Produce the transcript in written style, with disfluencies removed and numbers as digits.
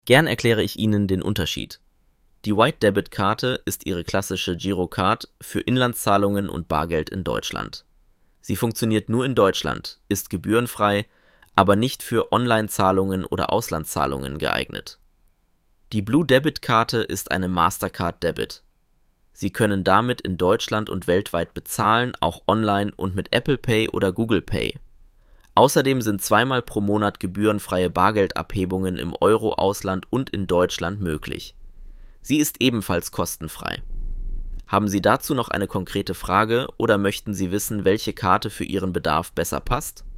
Gern erkläre ich Ihnen den Unterschied. Die White Debit Karte ist Ihre klassische Girocard für Inlandszahlungen und Bargeld in Deutschland. Sie funktioniert nur in Deutschland, ist gebührenfrei, aber nicht für Online-Zahlungen oder Auslandszahlungen geeignet. Die Blue Debit Karte ist eine Mastercard Debit. Sie können damit in Deutschland und weltweit bezahlen, auch online und mit Apple Pay oder Google Pay. Außerdem sind zweimal pro Monat gebührenfreie Bargeldabhebungen im Euro-Ausland und in Deutschland möglich. Sie ist ebenfalls kostenfrei. Haben Sie dazu noch eine konkrete Frage oder möchten Sie wissen, welche Karte für Ihren Bedarf besser passt?